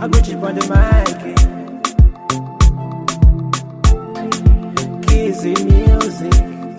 I go chip on the mic. Kizzy music.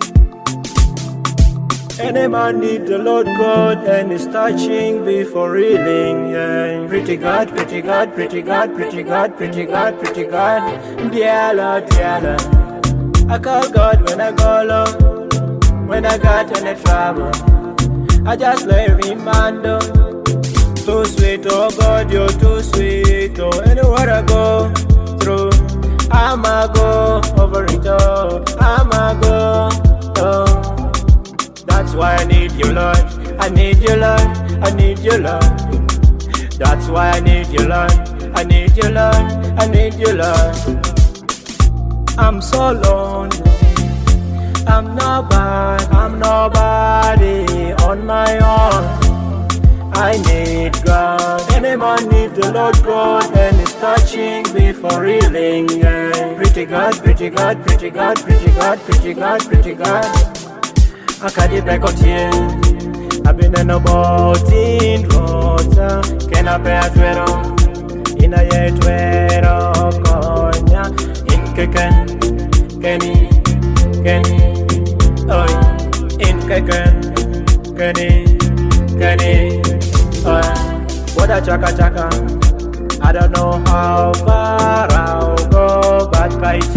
Any man need the Lord God and is touching before reeling. Yeah. Pretty God, pretty God, pretty God, pretty God, pretty God, pretty God. Dear Lord, dear Lord. I call God when I go low, when I got any trouble. I just let him handle. Too sweet, oh God, you're too sweet. Oh, anywhere I go through, I'ma go over it all. I'ma go. Oh. That's why I need you, Lord. I need you, Lord. I need you, Lord. That's why I need you, Lord. I need you, Lord. I need you, Lord. I'm so lonely. I'm nobody on my own. I need God. Any man need the Lord God and is touching before reeling. Yeah. Pretty God, pretty God, pretty God, pretty God, pretty God, pretty God. I can't break out here. I've been in a boat in water. Can I pay a twero? In a year twero, Konya. In Keken, Kenny, oh. In Keken, Kenny, oh. What a chaka. I don't know how far I'll go, but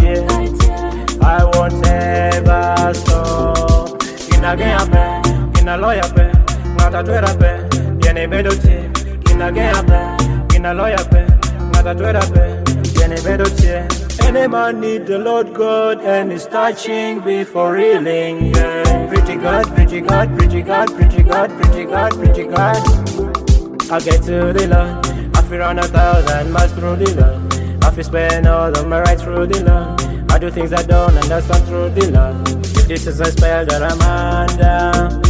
I won't ever stop. Kina gaya pe, kina lawyer pe, ngata twera pe, yene bedotie. Kina gaya pe, kina lawyer pe, ngata twera pe, yene bedotie. Any man need the Lord God and is touching before reeling. Yeah. Pretty God, pretty God, pretty God, pretty God, pretty God, pretty God. I get to the Lord, I feel run 1,000 miles through the Lord. I feel spend all of my rights through the Lord. I do things I don't understand through the Lord. This is a spell that I'm under.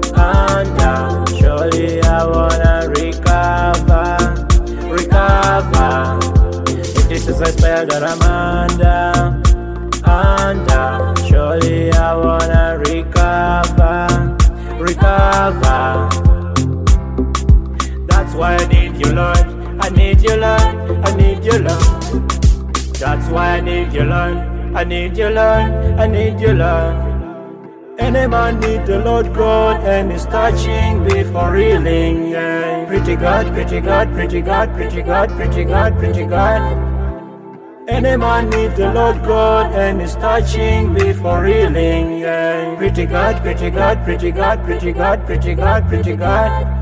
Surely I wanna recover. If this is a spell that I'm under. Surely I wanna recover. That's why I need you, Lord. I need you, Lord. I need you, Lord. That's why I need you, Lord. I need you, Lord. I need you, Lord. Any man need the Lord God and is touching before reeling. Yeah. Pretty God, pretty God, pretty God, pretty God, pretty God, pretty God. Any man need the Lord God and is touching before reeling. Yeah. Pretty God, pretty God, pretty God, pretty God, pretty God, pretty God.